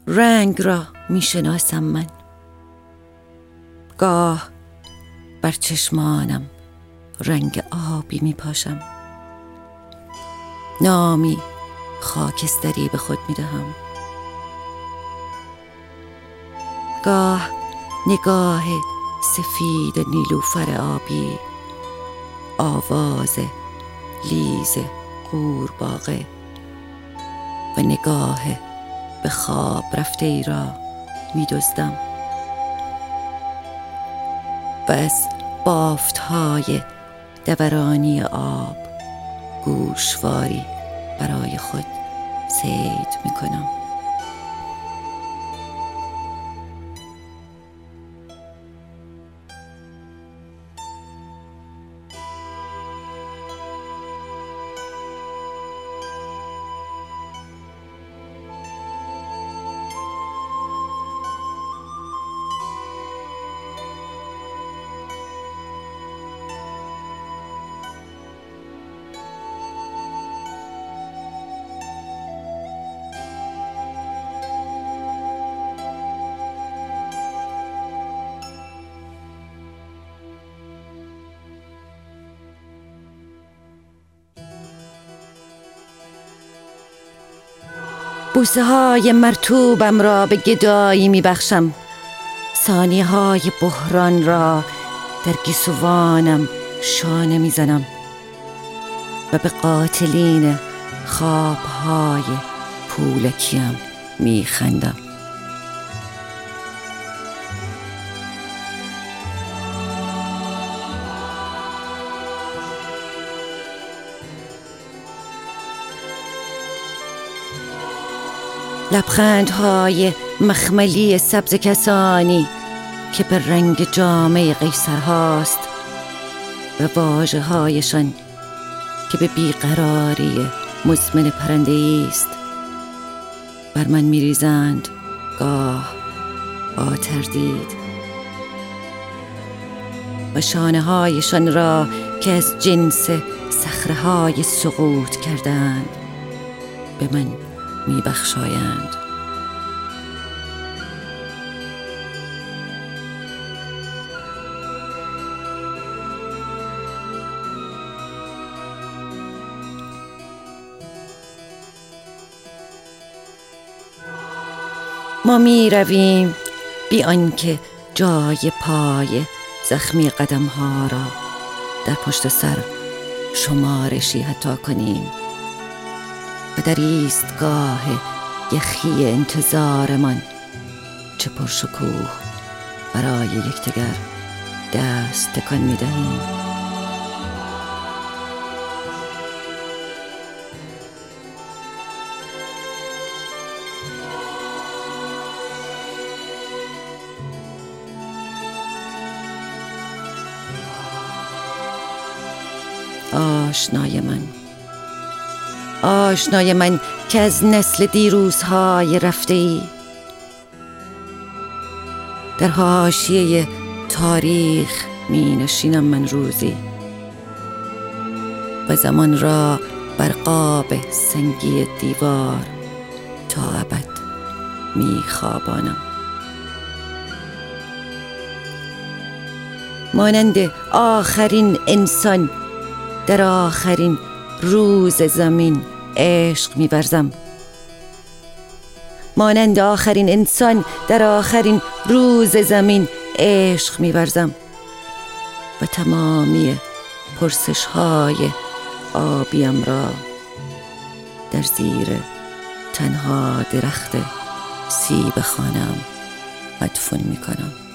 رنگ را می شناسم من. گاه بر چشمانم رنگ آبی می پاشم. نامی خاکستری به خود می دهم. گاه نگاه سفید نیلوفر آبی، آواز لیز قورباغه و نگاه به خواب رفته ای را می دزدم و از بافتهای دورانی آب گوشواری برای خود صید می کنم. بوسه های مرطوبم را به گدایی می بخشم. ثانیه های بحران را در گیسوانم شانه می زنم و به قاتلین خواب های پولکیم می خندم. لبخندهای مخملی سبز کسانی که به رنگ جامه قیصرهاست و واژه هایشان که به بیقراری مزمن پرنده است بر من میریزند، گاه با تردید، و شانه هایشان را که از جنس صخره های سقوط کردند به من میبخشایند. ما می رویم بی آنکه جای پای زخمی قدم ها را در پشت سر شمارشی حتی کنیم و در ایستگاه یخی انتظارمان چه پرشکوه برای یکدیگر دست تکان می دهیم. آشنای من که از نسل دیروزهای رفته ای در حاشیه تاریخ می نشینم من روزی و زمان را بر قاب سنگی دیوار تا ابد می خوابانم. مانند آخرین انسان در آخرین روز زمین عشق می‌ورزم. مانند آخرین انسان در آخرین روز زمین عشق می‌ورزم و تمامی پرسش‌های آبیم را در زیر تنها درخت سیب خانه‌ام مدفون می‌کنم.